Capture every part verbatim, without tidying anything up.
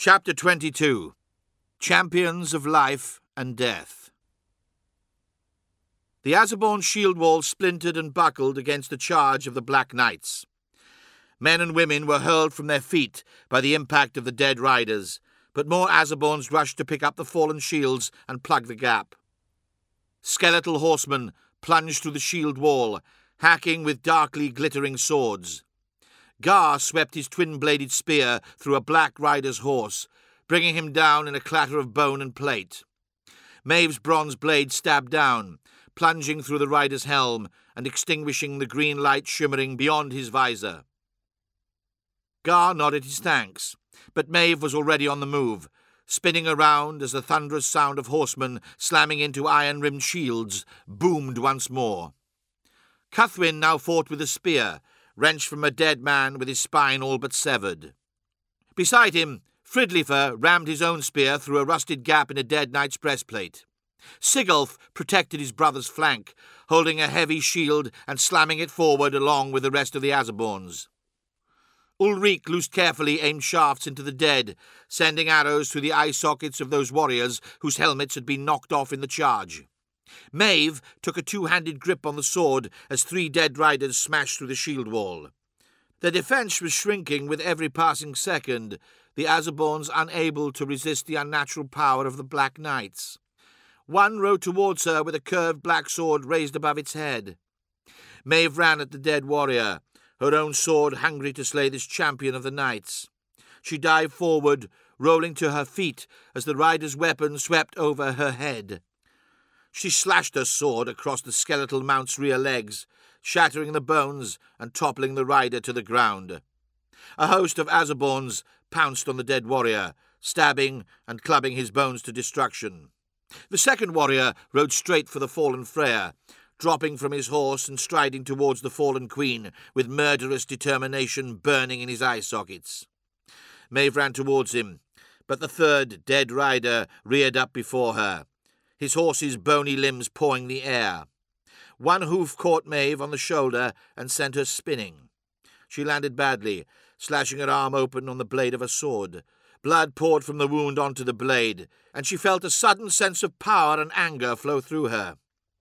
Chapter twenty-two. Champions of Life and Death. The Azabon shield wall splintered and buckled against the charge of the Black Knights. Men and women were hurled from their feet by the impact of the dead riders, but more Azabons rushed to pick up the fallen shields and plug the gap. Skeletal horsemen plunged through the shield wall, hacking with darkly glittering swords. Gar swept his twin-bladed spear through a black rider's horse, bringing him down in a clatter of bone and plate. Maeve's bronze blade stabbed down, plunging through the rider's helm and extinguishing the green light shimmering beyond his visor. Gar nodded his thanks, but Maeve was already on the move, spinning around as the thunderous sound of horsemen slamming into iron-rimmed shields boomed once more. Cuthwin now fought with a spear, wrenched from a dead man with his spine all but severed. Beside him, Fridlifer rammed his own spear through a rusted gap in a dead knight's breastplate. Sigulf protected his brother's flank, holding a heavy shield and slamming it forward along with the rest of the Azabons. Ulrich loosed carefully aimed shafts into the dead, sending arrows through the eye sockets of those warriors whose helmets had been knocked off in the charge. Maeve took a two-handed grip on the sword as three dead riders smashed through the shield wall. Their defence was shrinking with every passing second, the Azabons unable to resist the unnatural power of the Black Knights. One rode towards her with a curved black sword raised above its head. Maeve ran at the dead warrior, her own sword hungry to slay this champion of the knights. She dived forward, rolling to her feet as the rider's weapon swept over her head. She slashed her sword across the skeletal mount's rear legs, shattering the bones and toppling the rider to the ground. A host of Azabons pounced on the dead warrior, stabbing and clubbing his bones to destruction. The second warrior rode straight for the fallen Freya, dropping from his horse and striding towards the fallen queen, with murderous determination burning in his eye sockets. Maeve ran towards him, but the third dead rider reared up before her, his horse's bony limbs pawing the air. One hoof caught Maeve on the shoulder and sent her spinning. She landed badly, slashing her arm open on the blade of a sword. Blood poured from the wound onto the blade, and she felt a sudden sense of power and anger flow through her.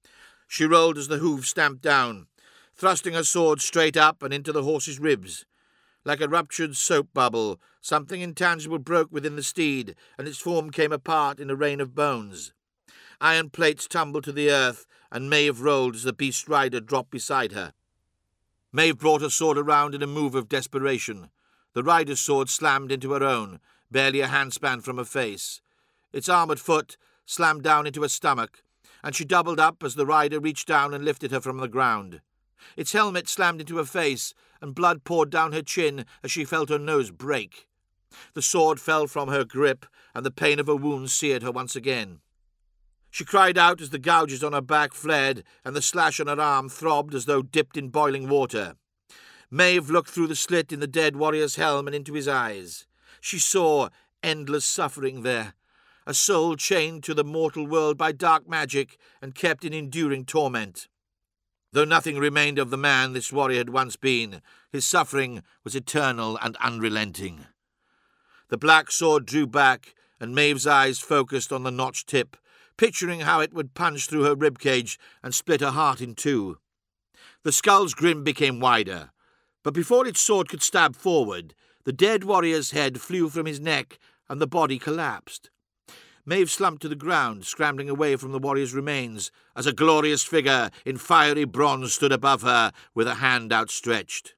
She rolled as the hoof stamped down, thrusting her sword straight up and into the horse's ribs. Like a ruptured soap bubble, something intangible broke within the steed, and its form came apart in a rain of bones. Iron plates tumbled to the earth, and Maeve rolled as the beast rider dropped beside her. Maeve brought her sword around in a move of desperation. The rider's sword slammed into her own, barely a handspan from her face. Its armoured foot slammed down into her stomach, and she doubled up as the rider reached down and lifted her from the ground. Its helmet slammed into her face, and blood poured down her chin as she felt her nose break. The sword fell from her grip, and the pain of her wound seared her once again. She cried out as the gouges on her back flared, and the slash on her arm throbbed as though dipped in boiling water. Maeve looked through the slit in the dead warrior's helm and into his eyes. She saw endless suffering there, a soul chained to the mortal world by dark magic and kept in enduring torment. Though nothing remained of the man this warrior had once been, his suffering was eternal and unrelenting. The black sword drew back, and Maeve's eyes focused on the notched tip, picturing how it would punch through her ribcage and split her heart in two. The skull's grin became wider, but before its sword could stab forward, the dead warrior's head flew from his neck and the body collapsed. Maeve slumped to the ground, scrambling away from the warrior's remains, as a glorious figure in fiery bronze stood above her with a hand outstretched.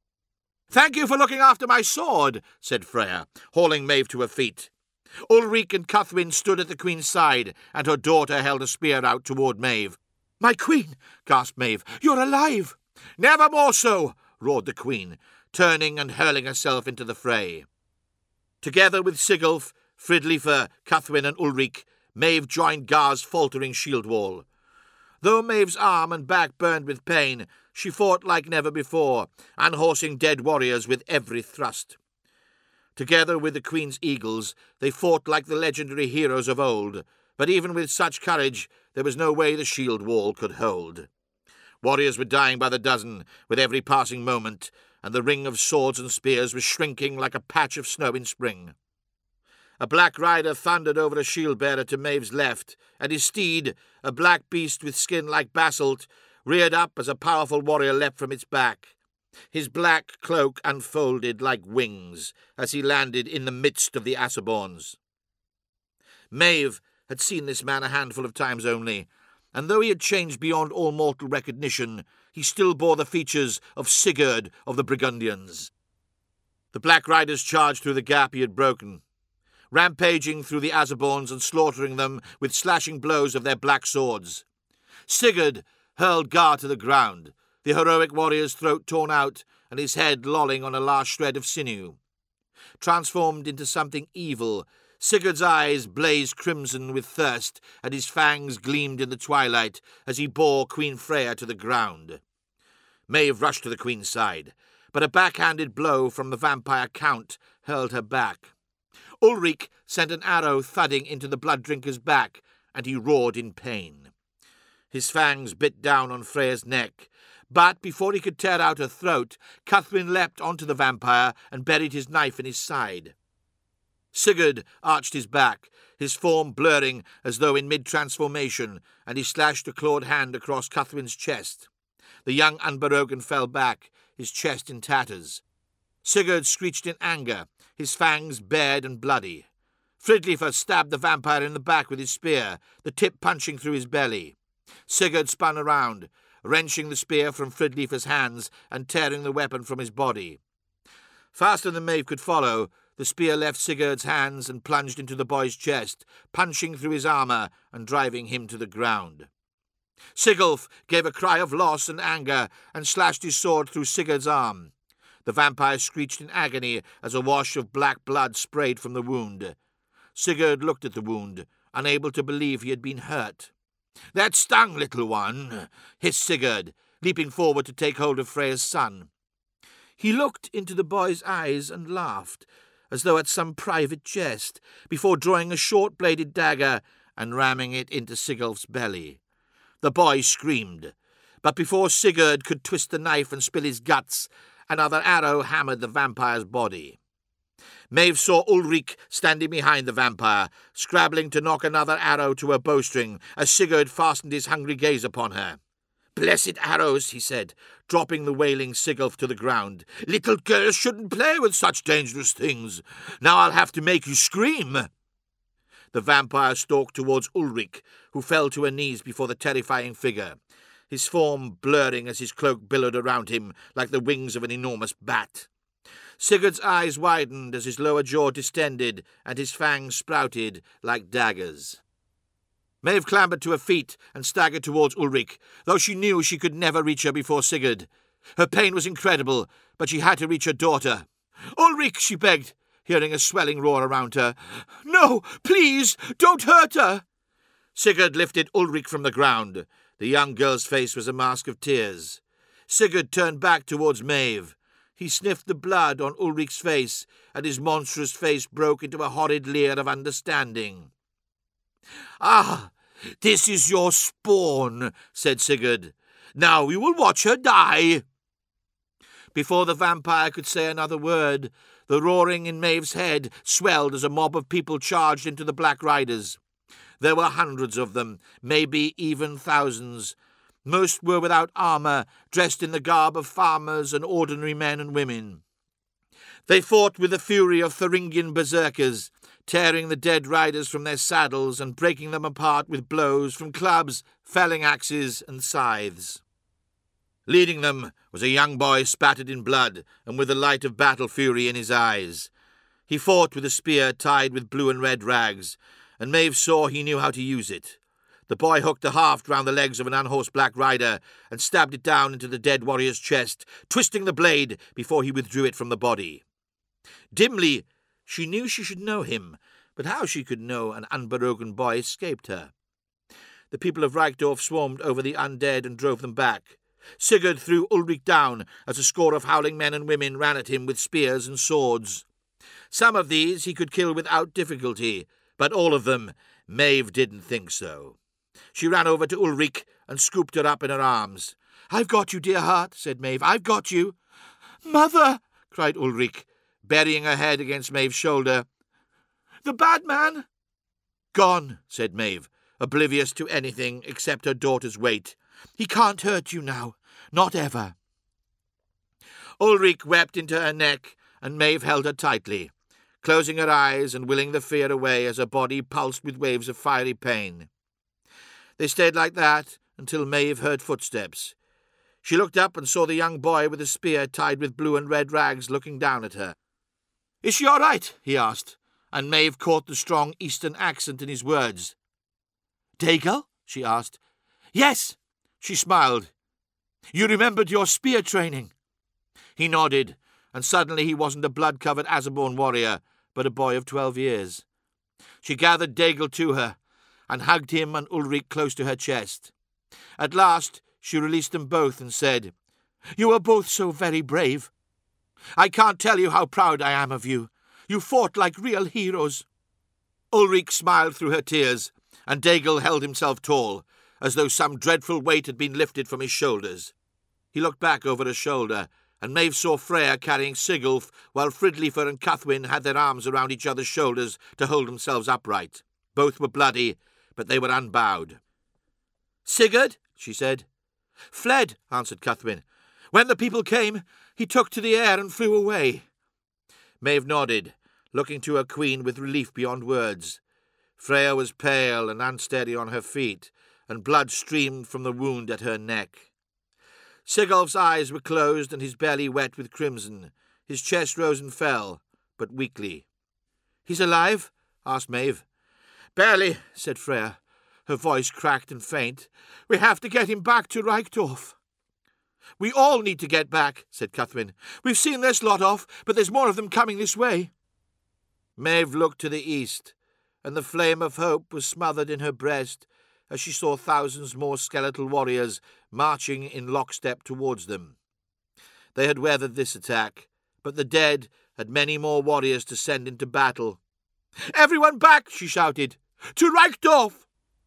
"Thank you for looking after my sword," said Freya, hauling Maeve to her feet. Ulrich and Cuthwin stood at the queen's side, and her daughter held a spear out toward Maeve. "My queen!" gasped Maeve. "You're alive!" "Never more so!" roared the queen, turning and hurling herself into the fray. Together with Sigulf, Fridlifer, Cuthwin and Ulrich, Maeve joined Gar's faltering shield wall. Though Maeve's arm and back burned with pain, she fought like never before, unhorsing dead warriors with every thrust. Together with the Queen's eagles, they fought like the legendary heroes of old, but even with such courage, there was no way the shield wall could hold. Warriors were dying by the dozen with every passing moment, and the ring of swords and spears was shrinking like a patch of snow in spring. A black rider thundered over a shield-bearer to Maeve's left, and his steed, a black beast with skin like basalt, reared up as a powerful warrior leapt from its back. His black cloak unfolded like wings as he landed in the midst of the Assaborns. Maeve had seen this man a handful of times only, and though he had changed beyond all mortal recognition, he still bore the features of Sigurd of the Burgundians. The black riders charged through the gap he had broken, rampaging through the Assaborns and slaughtering them with slashing blows of their black swords. Sigurd hurled Gar to the ground, the heroic warrior's throat torn out and his head lolling on a last shred of sinew. Transformed into something evil, Sigurd's eyes blazed crimson with thirst, and his fangs gleamed in the twilight as he bore Queen Freya to the ground. Maeve rushed to the queen's side, but a backhanded blow from the vampire count hurled her back. Ulrich sent an arrow thudding into the blood-drinker's back, and he roared in pain. His fangs bit down on Freya's neck, but before he could tear out her throat, Cuthwin leapt onto the vampire and buried his knife in his side. Sigurd arched his back, his form blurring as though in mid-transformation, and he slashed a clawed hand across Cuthwin's chest. The young Unberogen fell back, his chest in tatters. Sigurd screeched in anger, his fangs bared and bloody. Fridlifer stabbed the vampire in the back with his spear, the tip punching through his belly. Sigurd spun around, wrenching the spear from Fridlifer's hands and tearing the weapon from his body. Faster than Maeve could follow, the spear left Sigurd's hands and plunged into the boy's chest, punching through his armour and driving him to the ground. Sigulf gave a cry of loss and anger and slashed his sword through Sigurd's arm. The vampire screeched in agony as a wash of black blood sprayed from the wound. Sigurd looked at the wound, unable to believe he had been hurt. "That stung, little one," hissed Sigurd, leaping forward to take hold of Freya's son. He looked into the boy's eyes and laughed, as though at some private jest, before drawing a short-bladed dagger and ramming it into Sigulf's belly. The boy screamed, but before Sigurd could twist the knife and spill his guts, another arrow hammered the vampire's body. Maeve saw Ulrich standing behind the vampire, scrabbling to knock another arrow to her bowstring, as Sigurd fastened his hungry gaze upon her. "Blessed arrows," he said, dropping the wailing Sigulf to the ground. "Little girls shouldn't play with such dangerous things. Now I'll have to make you scream." The vampire stalked towards Ulrich, who fell to her knees before the terrifying figure, his form blurring as his cloak billowed around him like the wings of an enormous bat. Sigurd's eyes widened as his lower jaw distended and his fangs sprouted like daggers. Maeve clambered to her feet and staggered towards Ulrich, though she knew she could never reach her before Sigurd. Her pain was incredible, but she had to reach her daughter. "Ulrich," she begged, hearing a swelling roar around her. "No, please, don't hurt her." Sigurd lifted Ulrich from the ground. The young girl's face was a mask of tears. Sigurd turned back towards Maeve. He sniffed the blood on Ulrich's face, and his monstrous face broke into a horrid leer of understanding. "Ah, this is your spawn," said Sigurd. "Now we will watch her die." Before the vampire could say another word, the roaring in Maeve's head swelled as a mob of people charged into the Black Riders. There were hundreds of them, maybe even thousands. Most were without armour, dressed in the garb of farmers and ordinary men and women. They fought with the fury of Thuringian berserkers, tearing the dead riders from their saddles and breaking them apart with blows from clubs, felling axes, and scythes. Leading them was a young boy spattered in blood and with the light of battle fury in his eyes. He fought with a spear tied with blue and red rags, and Maeve saw he knew how to use it. The boy hooked a haft round the legs of an unhorsed black rider and stabbed it down into the dead warrior's chest, twisting the blade before he withdrew it from the body. Dimly, she knew she should know him, but how she could know an Unberogen boy escaped her. The people of Reichdorf swarmed over the undead and drove them back. Sigurd threw Ulrich down as a score of howling men and women ran at him with spears and swords. Some of these he could kill without difficulty, but all of them, Maeve didn't think so. She ran over to Ulrich and scooped her up in her arms. "I've got you, dear heart," said Maeve. "I've got you." "Mother!" cried Ulrich, burying her head against Maeve's shoulder. The bad man?" "Gone," said Maeve, oblivious to anything except her daughter's weight. "He can't hurt you now. Not ever." Ulrich wept into her neck, and Maeve held her tightly, closing her eyes and willing the fear away as her body pulsed with waves of fiery pain. They stayed like that until Maeve heard footsteps. She looked up and saw the young boy with a spear tied with blue and red rags looking down at her. "Is she all right?" he asked, and Maeve caught the strong eastern accent in his words. "Daigle?" she asked. "Yes," she smiled. "You remembered your spear training?" He nodded, and suddenly he wasn't a blood-covered Azerborn warrior, but a boy of twelve years. She gathered Daigle to her, and hugged him and Ulrich close to her chest. At last she released them both and said, "You are both so very brave. I can't tell you how proud I am of you. You fought like real heroes." Ulrich smiled through her tears, and Daigle held himself tall, as though some dreadful weight had been lifted from his shoulders. He looked back over her shoulder, and Maeve saw Freya carrying Sigulf, while Fridlifer and Cuthwin had their arms around each other's shoulders to hold themselves upright. Both were bloody, but they were unbowed. "Sigurd," she said. "Fled," answered Cuthwin. "When the people came, he took to the air and flew away." Maeve nodded, looking to her queen with relief beyond words. Freya was pale and unsteady on her feet, and blood streamed from the wound at her neck. Sigulf's eyes were closed and his belly wet with crimson. His chest rose and fell, but weakly. "He's alive?" asked Maeve. "Barely," said Freya. Her voice cracked and faint. "We have to get him back to Reichdorf." "We all need to get back," said Cuthwin. "We've seen this lot off, but there's more of them coming this way." Maeve looked to the east, and the flame of hope was smothered in her breast as she saw thousands more skeletal warriors marching in lockstep towards them. They had weathered this attack, but the dead had many more warriors to send into battle. "Everyone back!" she shouted. "To Reichdorf!"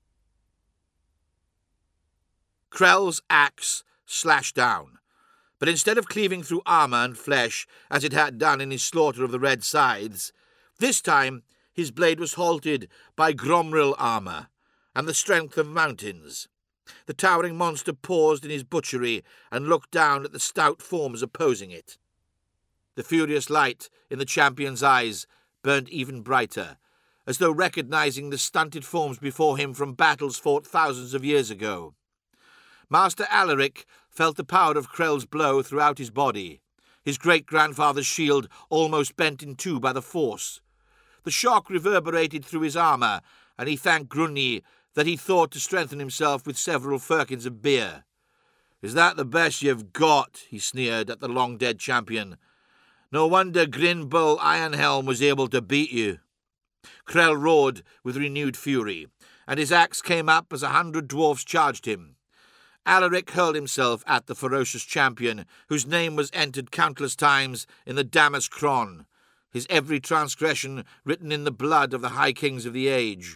Krell's axe slashed down, but instead of cleaving through armour and flesh as it had done in his slaughter of the Red Scythes, this time his blade was halted by Gromril armour and the strength of mountains. The towering monster paused in his butchery and looked down at the stout forms opposing it. The furious light in the champion's eyes burned even brighter, as though recognizing the stunted forms before him from battles fought thousands of years ago. Master Alaric felt the power of Krell's blow throughout his body, his great-grandfather's shield almost bent in two by the force. The shock reverberated through his armour, and he thanked Grunni that he thought to strengthen himself with several firkins of beer. "Is that the best you've got?" he sneered at the long-dead champion. "No wonder Grinbull Ironhelm was able to beat you." Krell roared with renewed fury, and his axe came up as a hundred dwarfs charged him. Alaric hurled himself at the ferocious champion, whose name was entered countless times in the Damas Cron, his every transgression written in the blood of the high kings of the age.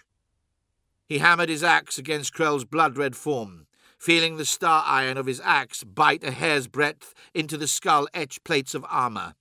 He hammered his axe against Krell's blood-red form, feeling the star iron of his axe bite a hair's breadth into the skull-etched plates of armour.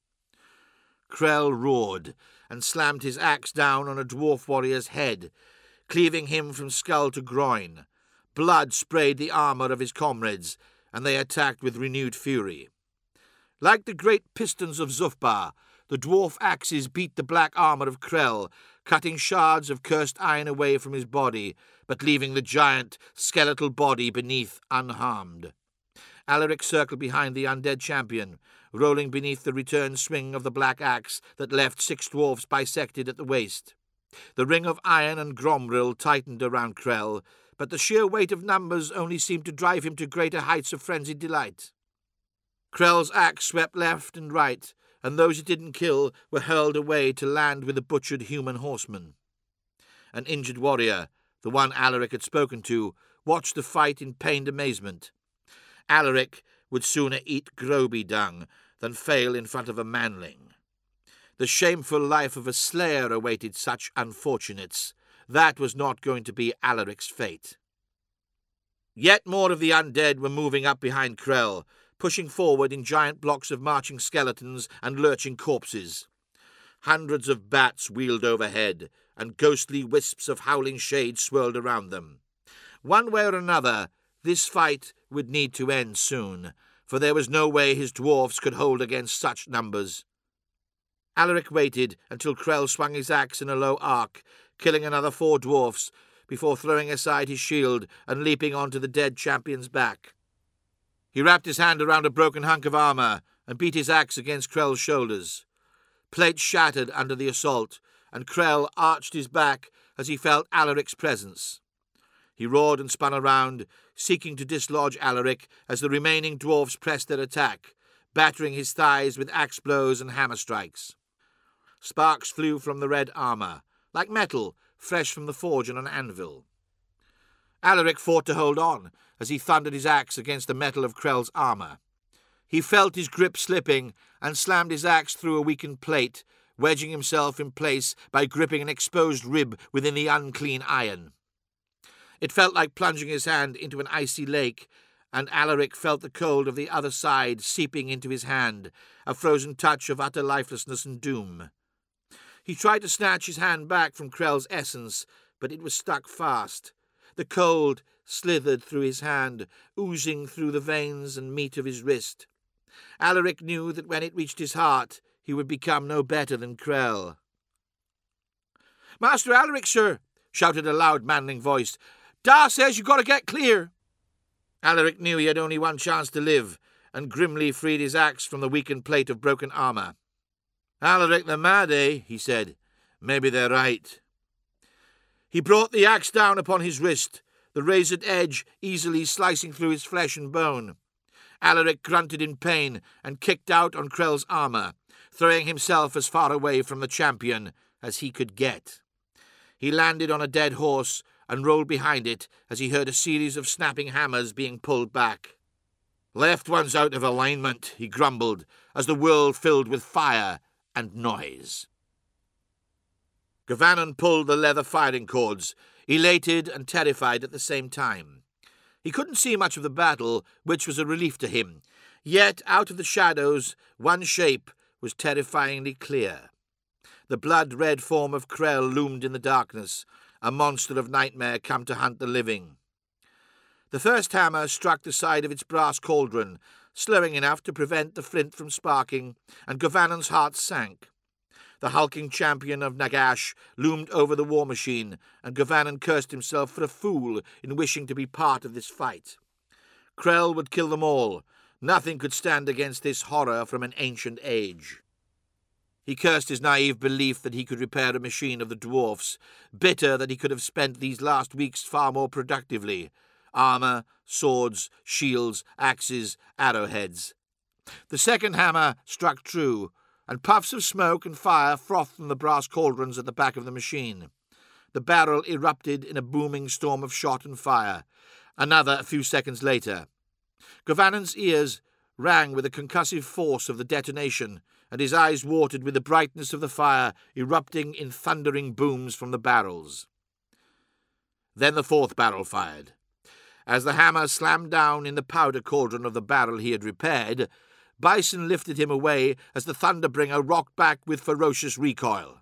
Krell roared and slammed his axe down on a dwarf warrior's head, cleaving him from skull to groin. Blood sprayed the armour of his comrades, and they attacked with renewed fury. Like the great pistons of Zufbar, the dwarf axes beat the black armour of Krell, cutting shards of cursed iron away from his body, but leaving the giant, skeletal body beneath unharmed. Alaric circled behind the undead champion, rolling beneath the return swing of the black axe that left six dwarfs bisected at the waist. The ring of iron and Gromril tightened around Krell, but the sheer weight of numbers only seemed to drive him to greater heights of frenzied delight. Krell's axe swept left and right, and those it didn't kill were hurled away to land with the butchered human horsemen. An injured warrior, the one Alaric had spoken to, watched the fight in pained amazement. Alaric would sooner eat Groby dung than fail in front of a manling. The shameful life of a slayer awaited such unfortunates. That was not going to be Alaric's fate. Yet more of the undead were moving up behind Krell, pushing forward in giant blocks of marching skeletons and lurching corpses. Hundreds of bats wheeled overhead, and ghostly wisps of howling shade swirled around them. One way or another, this fight would need to end soon, for there was no way his dwarfs could hold against such numbers. Alaric waited until Krell swung his axe in a low arc, killing another four dwarfs, before throwing aside his shield and leaping onto the dead champion's back. He wrapped his hand around a broken hunk of armour and beat his axe against Krell's shoulders. Plates shattered under the assault, and Krell arched his back as he felt Alaric's presence. He roared and spun around, seeking to dislodge Alaric as the remaining dwarfs pressed their attack, battering his thighs with axe blows and hammer strikes. Sparks flew from the red armour, like metal fresh from the forge on an anvil. Alaric fought to hold on as he thundered his axe against the metal of Krell's armour. He felt his grip slipping and slammed his axe through a weakened plate, wedging himself in place by gripping an exposed rib within the unclean iron. It felt like plunging his hand into an icy lake, and Alaric felt the cold of the other side seeping into his hand, a frozen touch of utter lifelessness and doom. He tried to snatch his hand back from Krell's essence, but it was stuck fast. The cold slithered through his hand, oozing through the veins and meat of his wrist. Alaric knew that when it reached his heart, he would become no better than Krell. "Master Alaric, sir," shouted a loud, manling voice. "Da says you've got to get clear." Alaric knew he had only one chance to live, and grimly freed his axe from the weakened plate of broken armour. "Alaric the mad, eh?" he said. "Maybe they're right." He brought the axe down upon his wrist, the razored edge easily slicing through his flesh and bone. Alaric grunted in pain and kicked out on Krell's armour, throwing himself as far away from the champion as he could get. He landed on a dead horse and rolled behind it as he heard a series of snapping hammers being pulled back. "Left one's out of alignment," he grumbled, as the world filled with fire and noise. Gavanon pulled the leather firing cords, elated and terrified at the same time. He couldn't see much of the battle, which was a relief to him, yet out of the shadows one shape was terrifyingly clear. The blood-red form of Krell loomed in the darkness, a monster of nightmare come to hunt the living. The first hammer struck the side of its brass cauldron, slurring enough to prevent the flint from sparking, and Gavanon's heart sank. The hulking champion of Nagash loomed over the war machine, and Gavanon cursed himself for a fool in wishing to be part of this fight. Krell would kill them all. Nothing could stand against this horror from an ancient age. He cursed his naive belief that he could repair a machine of the dwarfs, bitter that he could have spent these last weeks far more productively. Armour, swords, shields, axes, arrowheads. The second hammer struck true, and puffs of smoke and fire frothed from the brass cauldrons at the back of the machine. The barrel erupted in a booming storm of shot and fire. Another a few seconds later. Gavanon's ears rang with the concussive force of the detonation, and his eyes watered with the brightness of the fire erupting in thundering booms from the barrels. Then the fourth barrel fired. As the hammer slammed down in the powder cauldron of the barrel he had repaired, Bison lifted him away as the Thunderbringer rocked back with ferocious recoil.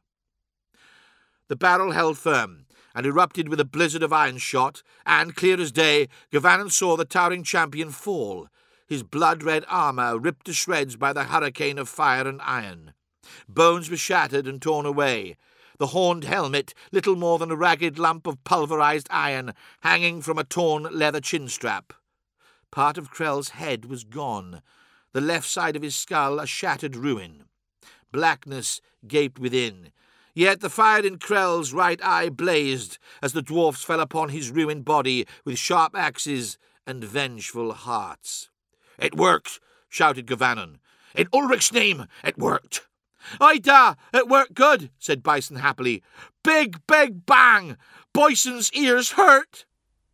The barrel held firm and erupted with a blizzard of iron shot, and, clear as day, Gavanon saw the towering champion fall, his blood-red armour ripped to shreds by the hurricane of fire and iron. Bones were shattered and torn away, the horned helmet little more than a ragged lump of pulverized iron hanging from a torn leather chin-strap. Part of Krell's head was gone, the left side of his skull a shattered ruin. Blackness gaped within, yet the fire in Krell's right eye blazed as the dwarfs fell upon his ruined body with sharp axes and vengeful hearts. "It worked!" shouted Gavanon. "In Ulric's name, it worked!" "Aye da, it worked good," said Bison happily. "Big, big bang! Bison's ears hurt!"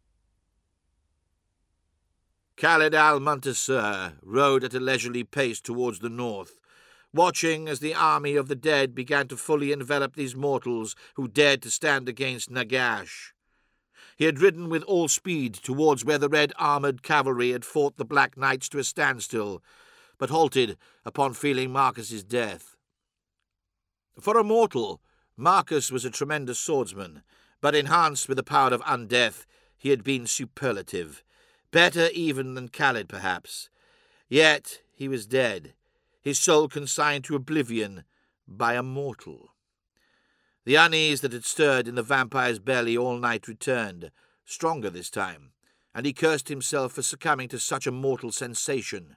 Khaled al-Muntasir rode at a leisurely pace towards the north, watching as the army of the dead began to fully envelop these mortals who dared to stand against Nagash. He had ridden with all speed towards where the red-armoured cavalry had fought the Black Knights to a standstill, but halted upon feeling Marcus's death. For a mortal, Marcus was a tremendous swordsman, but enhanced with the power of undeath, he had been superlative, better even than Khalid perhaps. Yet he was dead, his soul consigned to oblivion by a mortal. The unease that had stirred in the vampire's belly all night returned, stronger this time, and he cursed himself for succumbing to such a mortal sensation.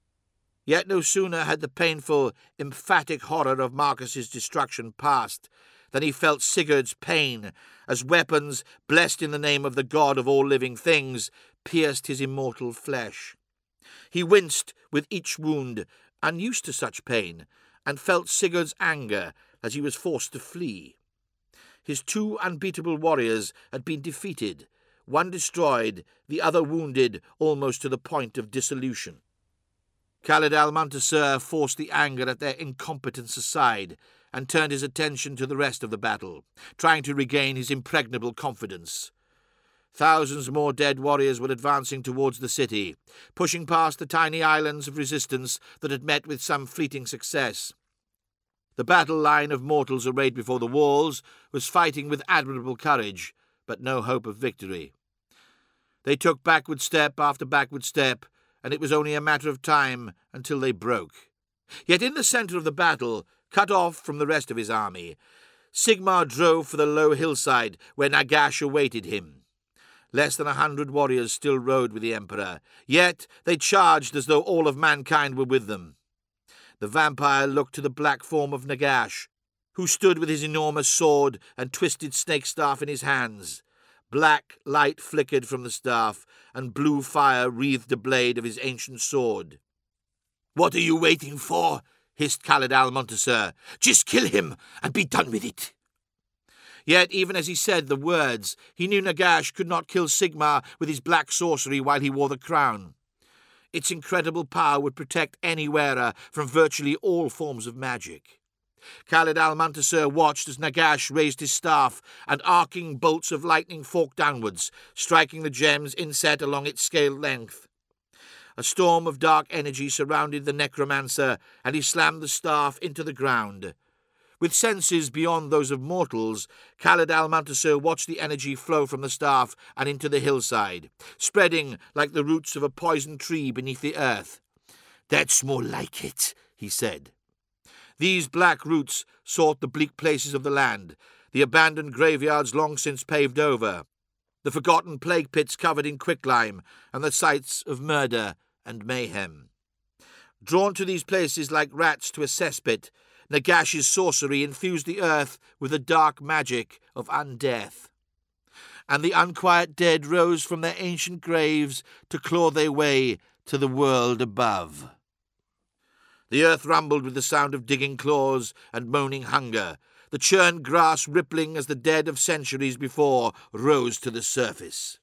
Yet no sooner had the painful, emphatic horror of Marcus's destruction passed than he felt Sigurd's pain as weapons, blessed in the name of the god of all living things, pierced his immortal flesh. He winced with each wound, unused to such pain, and felt Sigurd's anger as he was forced to flee. His two unbeatable warriors had been defeated, one destroyed, the other wounded almost to the point of dissolution. Khalid al-Muntasir forced the anger at their incompetence aside and turned his attention to the rest of the battle, trying to regain his impregnable confidence. Thousands more dead warriors were advancing towards the city, pushing past the tiny islands of resistance that had met with some fleeting success. The battle line of mortals arrayed before the walls was fighting with admirable courage, but no hope of victory. They took backward step after backward step, and it was only a matter of time until they broke. Yet in the centre of the battle, cut off from the rest of his army, Sigmar drove for the low hillside where Nagash awaited him. Less than a hundred warriors still rode with the Emperor, yet they charged as though all of mankind were with them. The vampire looked to the black form of Nagash, who stood with his enormous sword and twisted snake staff in his hands. Black light flickered from the staff, and blue fire wreathed the blade of his ancient sword. "What are you waiting for?" hissed Khalid al-Muntasir. "Just kill him and be done with it." Yet, even as he said the words, he knew Nagash could not kill Sigmar with his black sorcery while he wore the crown. Its incredible power would protect any wearer from virtually all forms of magic. Khalid al-Muntasir watched as Nagash raised his staff, and arcing bolts of lightning forked downwards, striking the gems inset along its scaled length. A storm of dark energy surrounded the necromancer, and he slammed the staff into the ground. With senses beyond those of mortals, Khalid al-Muntasir watched the energy flow from the staff and into the hillside, spreading like the roots of a poisoned tree beneath the earth. "That's more like it," he said. These black roots sought the bleak places of the land, the abandoned graveyards long since paved over, the forgotten plague pits covered in quicklime, and the sites of murder and mayhem. Drawn to these places like rats to a cesspit, Nagash's sorcery infused the earth with the dark magic of undeath. And the unquiet dead rose from their ancient graves to claw their way to the world above. The earth rumbled with the sound of digging claws and moaning hunger, the churned grass rippling as the dead of centuries before rose to the surface.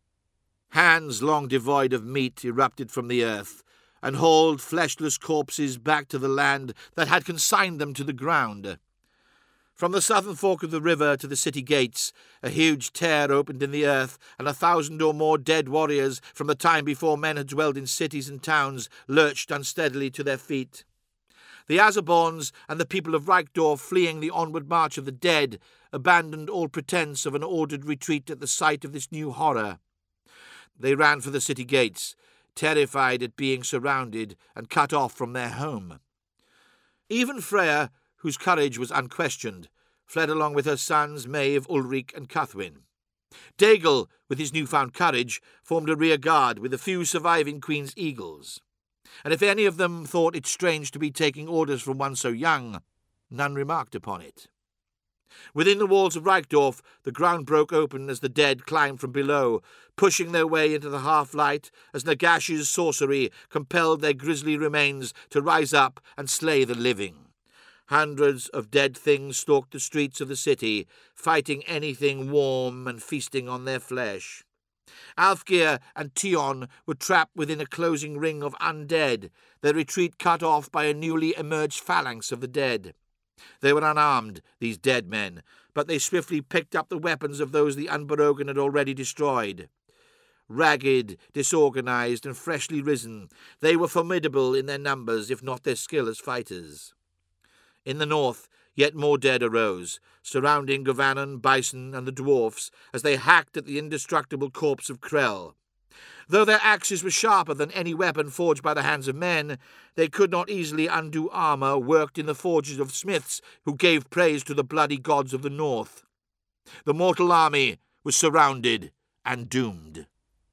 Hands long devoid of meat erupted from the earth, and hauled fleshless corpses back to the land that had consigned them to the ground. From the southern fork of the river to the city gates, a huge tear opened in the earth, and a thousand or more dead warriors from the time before men had dwelled in cities and towns lurched unsteadily to their feet. The Azerborns and the people of Reichdorf, fleeing the onward march of the dead, abandoned all pretense of an ordered retreat at the sight of this new horror. They ran for the city gates, terrified at being surrounded and cut off from their home. Even Freya, whose courage was unquestioned, fled along with her sons Maeve, Ulrich, and Cuthwin. Daigle, with his newfound courage, formed a rear guard with the few surviving Queen's eagles. And if any of them thought it strange to be taking orders from one so young, none remarked upon it. Within the walls of Reichdorf, the ground broke open as the dead climbed from below, pushing their way into the half-light as Nagash's sorcery compelled their grisly remains to rise up and slay the living. Hundreds of dead things stalked the streets of the city, fighting anything warm and feasting on their flesh. Alfgeir and Tion were trapped within a closing ring of undead, their retreat cut off by a newly emerged phalanx of the dead. They were unarmed, these dead men, but they swiftly picked up the weapons of those the Unborogen had already destroyed. Ragged, disorganized, and freshly risen, they were formidable in their numbers, if not their skill as fighters. In the north, Yet more dead arose, surrounding Govannon, Bison, and the dwarfs as they hacked at the indestructible corpse of Krell. Though their axes were sharper than any weapon forged by the hands of men, they could not easily undo armour worked in the forges of smiths who gave praise to the bloody gods of the north. The mortal army was surrounded and doomed.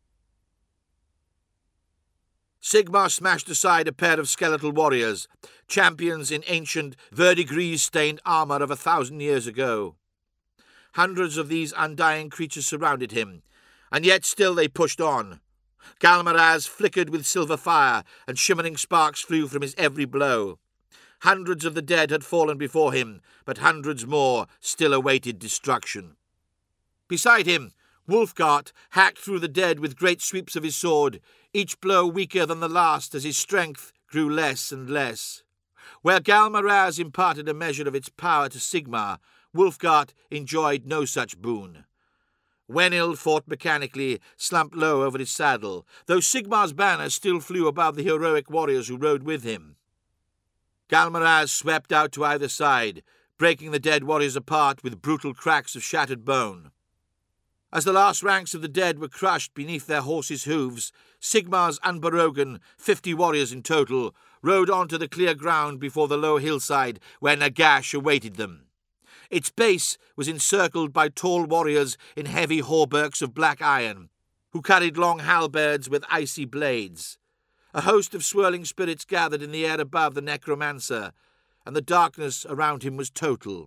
Sigmar smashed aside a pair of skeletal warriors, champions in ancient verdigris-stained armour of a thousand years ago. Hundreds of these undying creatures surrounded him, and yet still they pushed on. Galmaraz flickered with silver fire, and shimmering sparks flew from his every blow. Hundreds of the dead had fallen before him, but hundreds more still awaited destruction. Beside him, Wulfgar hacked through the dead with great sweeps of his sword, each blow weaker than the last as his strength grew less and less. Where Galmaraz imparted a measure of its power to Sigmar, Wulfgar enjoyed no such boon. Wenild fought mechanically, slumped low over his saddle, though Sigmar's banner still flew above the heroic warriors who rode with him. Galmaraz swept out to either side, breaking the dead warriors apart with brutal cracks of shattered bone. As the last ranks of the dead were crushed beneath their horses' hooves, Sigmar's unborogan, fifty warriors in total, rode onto the clear ground before the low hillside where Nagash awaited them. Its base was encircled by tall warriors in heavy hauberks of black iron, who carried long halberds with icy blades. A host of swirling spirits gathered in the air above the necromancer, and the darkness around him was total.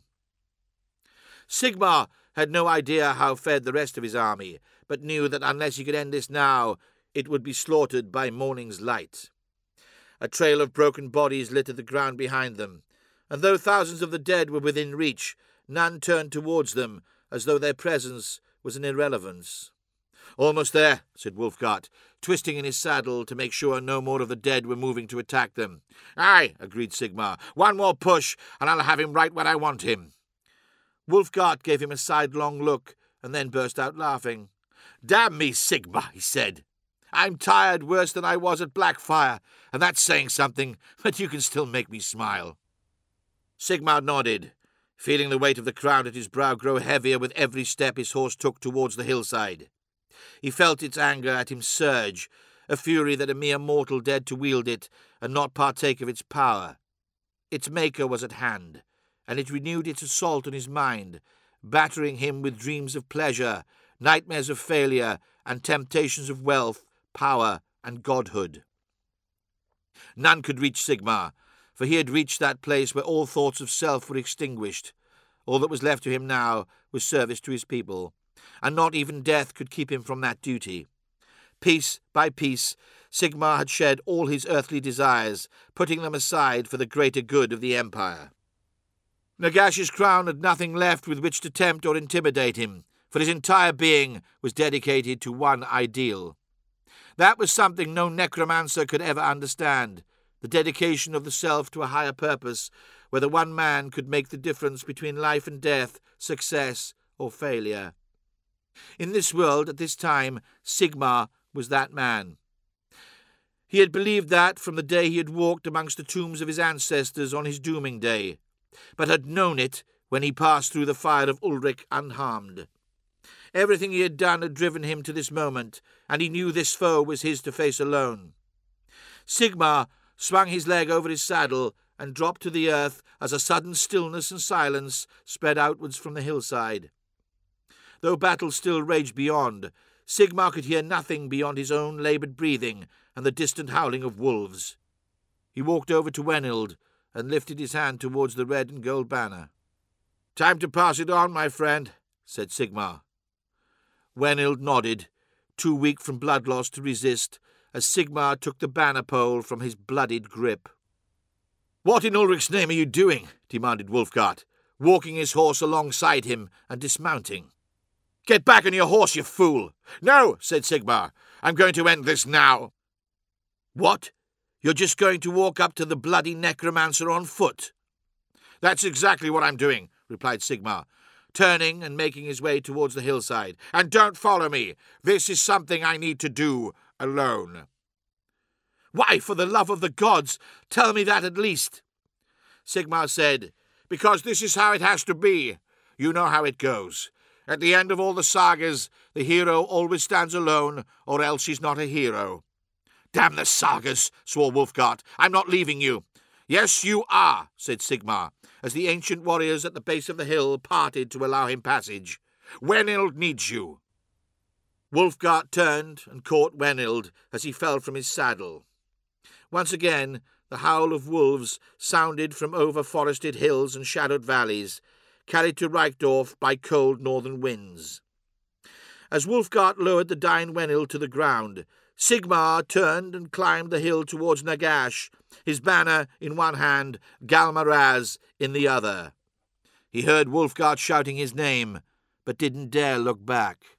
Sigmar had no idea how fed the rest of his army, but knew that unless he could end this now, it would be slaughtered by morning's light. A trail of broken bodies littered the ground behind them, and though thousands of the dead were within reach, none turned towards them, as though their presence was an irrelevance. "Almost there," said Wulfgar, twisting in his saddle to make sure no more of the dead were moving to attack them. "Aye," agreed Sigmar. "One more push, and I'll have him right where I want him." Wulfgar gave him a sidelong look, and then burst out laughing. "Damn me, Sigmar," he said. "I'm tired worse than I was at Blackfire, and that's saying something, but you can still make me smile." Sigmar nodded, feeling the weight of the crown at his brow grow heavier with every step his horse took towards the hillside. He felt its anger at him surge, a fury that a mere mortal dared to wield it and not partake of its power. Its maker was at hand, and it renewed its assault on his mind, battering him with dreams of pleasure, nightmares of failure, and temptations of wealth, power, and godhood. None could reach Sigmar, for he had reached that place where all thoughts of self were extinguished. All that was left to him now was service to his people, and not even death could keep him from that duty. Piece by piece, Sigmar had shed all his earthly desires, putting them aside for the greater good of the Empire. Nagash's crown had nothing left with which to tempt or intimidate him, for his entire being was dedicated to one ideal. That was something no necromancer could ever understand, the dedication of the self to a higher purpose, where the one man could make the difference between life and death, success or failure. In this world, at this time, Sigmar was that man. He had believed that from the day he had walked amongst the tombs of his ancestors on his dooming day, but had known it when he passed through the fire of Ulrich unharmed. Everything he had done had driven him to this moment, and he knew this foe was his to face alone. Sigmar swung his leg over his saddle and dropped to the earth as a sudden stillness and silence spread outwards from the hillside. Though battle still raged beyond, Sigmar could hear nothing beyond his own laboured breathing and the distant howling of wolves. He walked over to Wenild and lifted his hand towards the red and gold banner. "Time to pass it on, my friend," said Sigmar. Wenild nodded, too weak from blood loss to resist, as Sigmar took the banner pole from his bloodied grip. "What in Ulrich's name are you doing?" demanded Wulfgar, walking his horse alongside him and dismounting. "Get back on your horse, you fool!" "No," said Sigmar. "I'm going to end this now." "What? You're just going to walk up to the bloody necromancer on foot?" "That's exactly what I'm doing," replied Sigmar, turning and making his way towards the hillside. "And don't follow me. This is something I need to do alone." "Why, for the love of the gods, tell me that at least." Sigmar said, because this is how it has to be. You know how it goes. At the end of all the sagas, the hero always stands alone, or else he's not a hero." "Damn the sagas," swore Wulfgar. "I'm not leaving you." "Yes, you are," said Sigmar, as the ancient warriors at the base of the hill parted to allow him passage. "Wenild needs you." Wulfgar turned and caught Wenild as he fell from his saddle. Once again, the howl of wolves sounded from over forested hills and shadowed valleys, carried to Reichdorf by cold northern winds. As Wulfgar lowered the dying Wenild to the ground, Sigmar turned and climbed the hill towards Nagash, his banner in one hand, Galmaraz in the other. He heard Wulfgar shouting his name, but didn't dare look back.